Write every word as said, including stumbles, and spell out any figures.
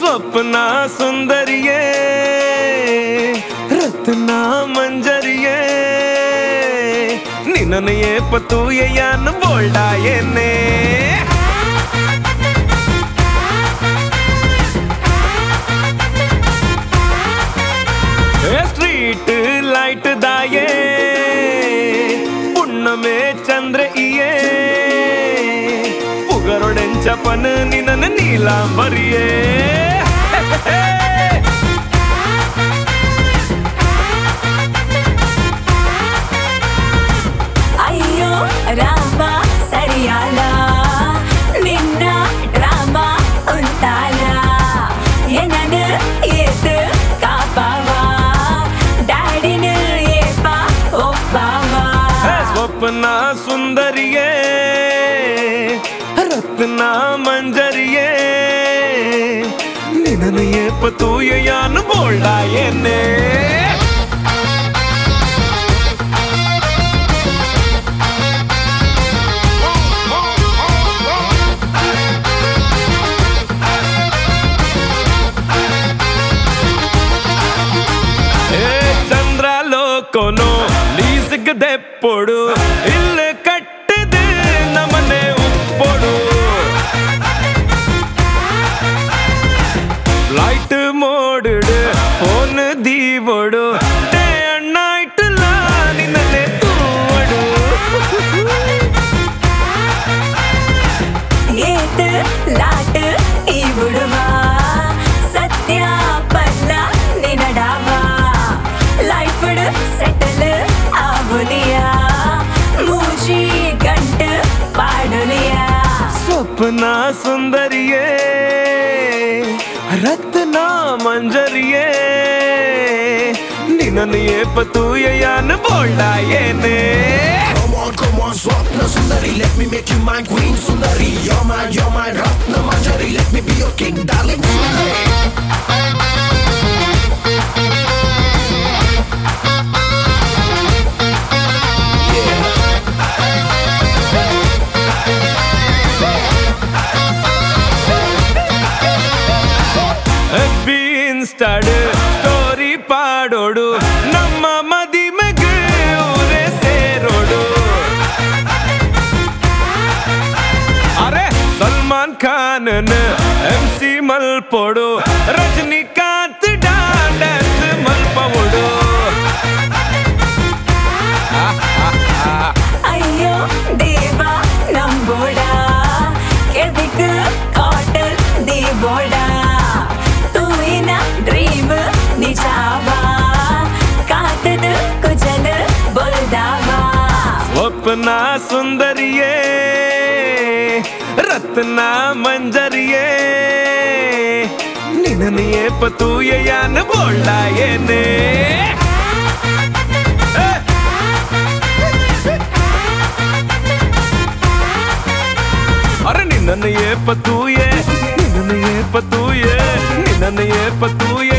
ಸ್ವಪ್ನ ಸುಂದರಿಯೇ ರತ್ನ ಮಂಜರಿಯೇ ನಿನ್ನನೆಯೇ ಪತೂಯೆಯನ್ನು ಬೋಲ್ಡಾಯೇನೆ स्ट्रीट लाइट दाये पुण्णमे चंद्र इये पुगरोडेंचपन निनन नीलांबरिये अय्यो रामा सरियाला निन्न ड्रामा उंटाला एनन येत कापावा ಸ್ವಪ್ನ ಸುಂದರಿಯೇ ರತ್ನ ಮಂಜರಿಯೇ ನಿನ್ನನೆಯೇ ಪತೂಯೆಯನ್ನು ಬೋಲ್ಡಾಯೇನೆ ಚಂದ್ರಲೋಕನೋ ಲೀಸ್ಗದೆಪ್ಪೊಡು ಇಲ್ಲಿ ಕಟ್ಟಿದೆ ನಮ್ಮನೆ ಉಪ್ಪೊಡು ಫ್ಲೈಟ್ ಮೋಡುಡು ಫೋನ್ ದೀವೊಡು ಡೇ ಅಂಡ್ ನೈಟ್ ಲಾ ನಿನ್ನನೆ ತೂವಡು ಏತ್ ಲಾಟ್ ಈ ಬುಡುವ ಸತ್ಯ ಪಲ್ಲ ನಿನಡಾವ ಲೈಫ್ ಸೆಟಲ್ ಆಗುಲಿಯಾ ಮೂಜಿ ಗಂಟ ಪಾಡುಲಿಯಾ ಸ್ವಪ್ನ ಸುಂದರಿಯೇ ರತ್ನ ಮಂಜರಿಯೇ ನಿನ್ನನೆಯೇ ಪತೂಯೆಯನ್ನು ಬೋಲ್ಡಾಯೇನೆ Come on, come on, Swapna Sundari, let me make you my queen Sundari. You're my, you're my Ratna Manjari, let me be your king, darling Sundari. Insta story ಪಾಡೋಡು ನಮ್ಮ ಮದಿಮೆಗೆ ಊರೇ ಸೇರೋಡು ಅರೆ ಸಲ್ಮಾನ್ ಖಾನ್ ಎಂ ಸಿ ಮಲ್ಪೋಡು ರಜನಿಕಾಂತ್ ಡ್ಯಾನ್ಸ್ ಮಲ್ಪೋಡು ಅಯ್ಯೋ ದೇವ ನಂಬೋಡ ಕೆಬಿಕ್ ಕಾಟನ್ ದೇಬೋಡ ತೂಯಿನ ಡ್ರೀಮ್ ನಿಜಾವಾ ಕಾತದ ಕುಜಲ ಬೊಲ್ದಾವಾ ಸ್ವಪ್ನ ಸುಂದರಿಯೇ ರತ್ನ ಮಂಜರಿಯೇ ನಿನ್ನನೆಯೇ ಪತೂಯೆಯನ್ನು ಬೋಲ್ಡಾಯೇನೆ ಅರೆ ನಿನ್ನನೆಯೇ ಪತೂಯೆ ನಿನ್ನನೆಯೇ ಪತೂಯೆ ನಿನ್ನನೆಯೇ ಪತೂಯೆ